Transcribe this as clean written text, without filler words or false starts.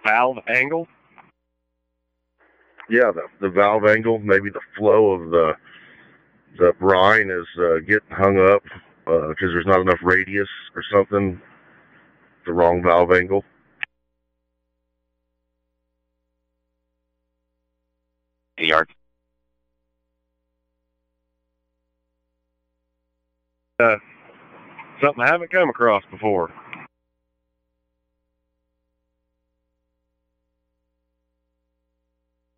valve angle? Yeah, the valve angle, maybe the flow of the brine is getting hung up because there's not enough radius or something. The wrong valve angle. Yard. Something I haven't come across before.